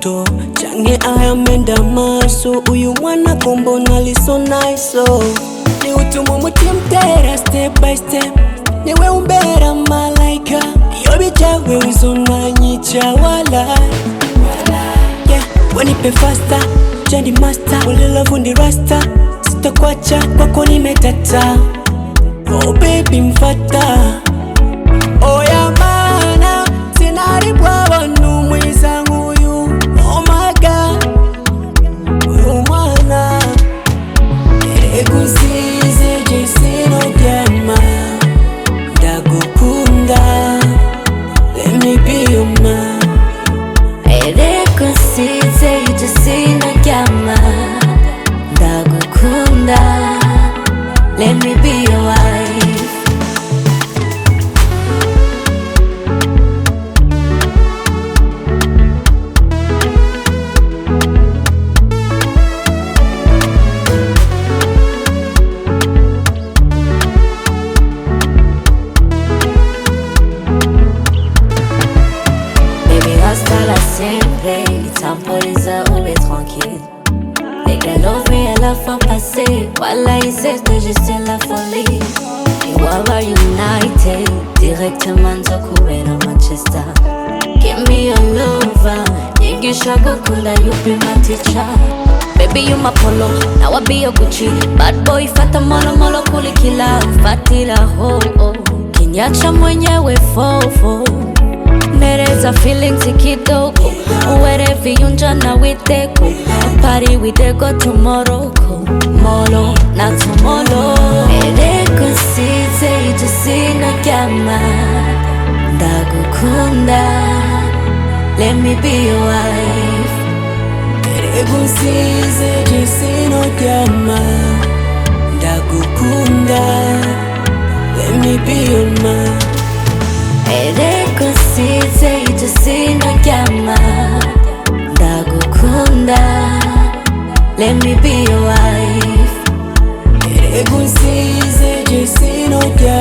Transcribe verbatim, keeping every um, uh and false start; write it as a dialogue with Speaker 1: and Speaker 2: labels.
Speaker 1: moto canke ayamenda amaso. Uyu mwana kombona ali so nice, oh. Ni utuma umutima utera step by step, niwe umbera malaika. Iyo bijawe uzonanyica wala. Yeah, wanipe faster, jandi master, ule love ndi rasta. Sitokwacha kwako nimetata, oh baby mfata. Oh ya mana, sinaribwa abantu mwiza nguyu. Oh my god, uyu mwana egusize jesino dyama. Ndagukunda, let me be your man.
Speaker 2: Egusize jesino dyama. Ndagukunda, let me be your wife. Hasta la siempre, temporiza ube tranquille. Dès qu'elle ouvre, elle a fait passer. Voilà, il sait que je suis la folie. Et Wawa United, directement zo kubera Manchester. Give me your lover, yigisha gukunda, you be my teacher. Baby you my polo, now I be your Gucci. Bad boy fata molo molo kulikila, fatila ho oh. Kinyacha mwenyewe fofo. Nereza feelings kidogo, uwere yunja na witeko. Party we dey go to Morocco, molo na tomolo. Egusize jesino dyama. Ndagukunda, let me be your wife.
Speaker 1: Egusize jesino dyama. Ndagukunda, let me be your man.
Speaker 2: Egusize jesino dyama. Ndagukunda, let me be your wife.
Speaker 1: Egusize jesino dyama.